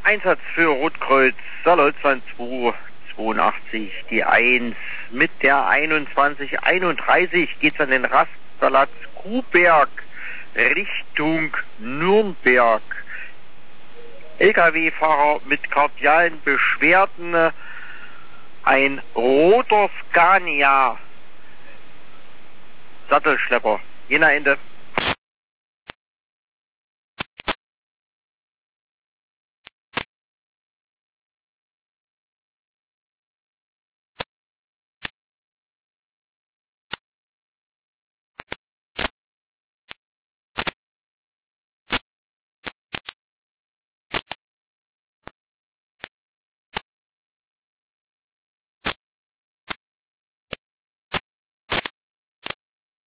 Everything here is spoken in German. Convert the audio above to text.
Einsatz für Rotkreuz Salolzwand 282, die 1. Mit der 2131 geht's an den Rastplatz Kuhberg Richtung Nürnberg. LKW-Fahrer mit kardialen Beschwerden, ein roter Scania Sattelschlepper. Jena Ende.